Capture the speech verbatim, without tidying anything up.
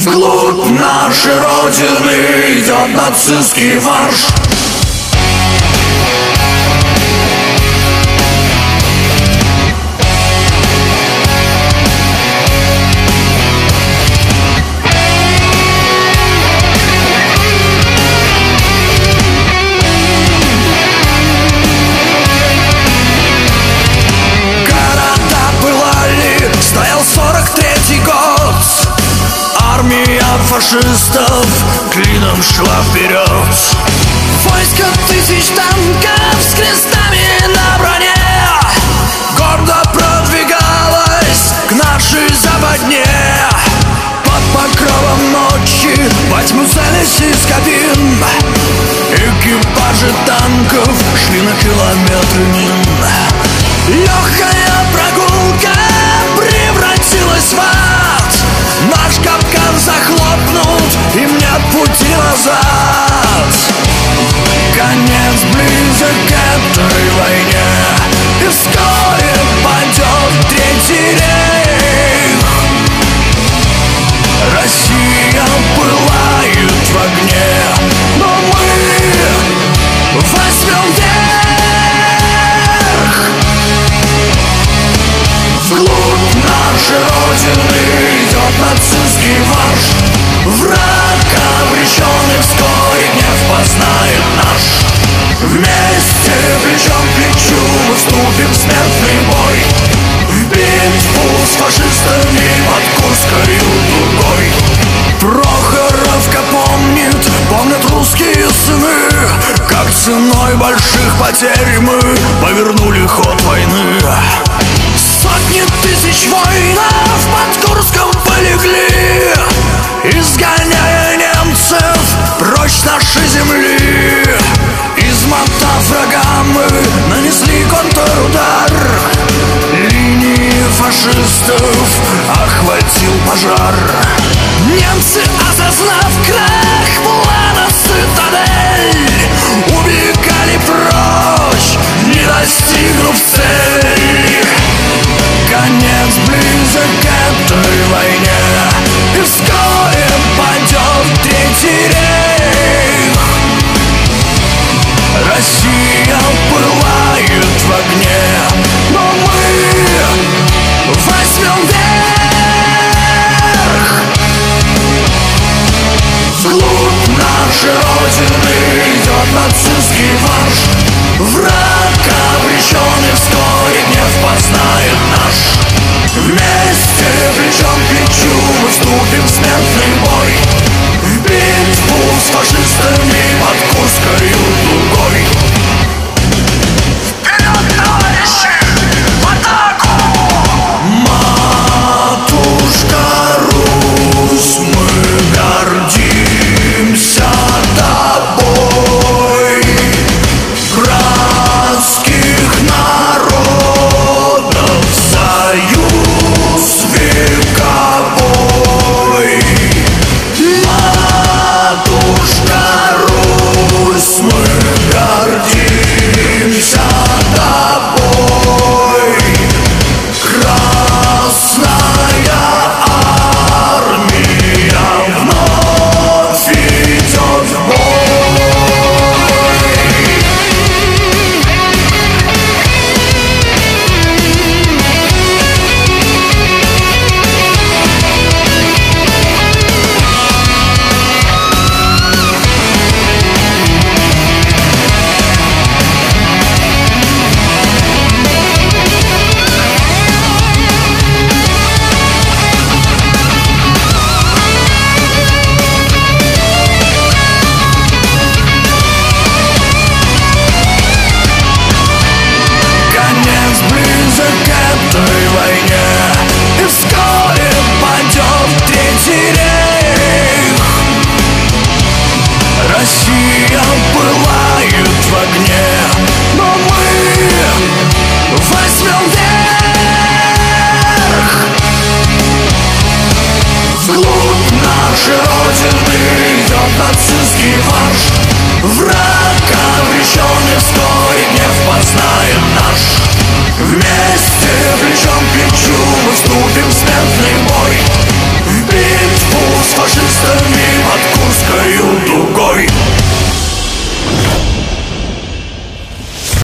Вглубь нашей Родины идет нацистский марш. Фашистов клином шла вперед. Войско тысяч танков с крестами на броне гордо продвигалось к нашей западне. Под покровом ночи во тьму целясь из кабин экипажи танков шли на километры мин. Легкая прогулка превратилась в ад. Наш капкан захлопнут, им нет пути назад. Конец близок к этой войне, и вскоре падет Третий рейх. Россия пылает в огне, но мы возьмем верх. Вглубь нашей Родины идет нацистский марш. Враг обреченный вскоре гнев познает наш. Вместе плечом к плечу мы вступим в смертный бой, в битву с фашистами под Курской дугой. Прохоровка помнит, помнят русские сыны, как ценой больших потерь мы повернули ход войны. Сотни тысяч воинов под Курском полегли, изгоняя немцев прочь с нашей земли. Измотав врага, мы нанесли контрудар. Линии фашистов охватил пожар. Немцы, осознав край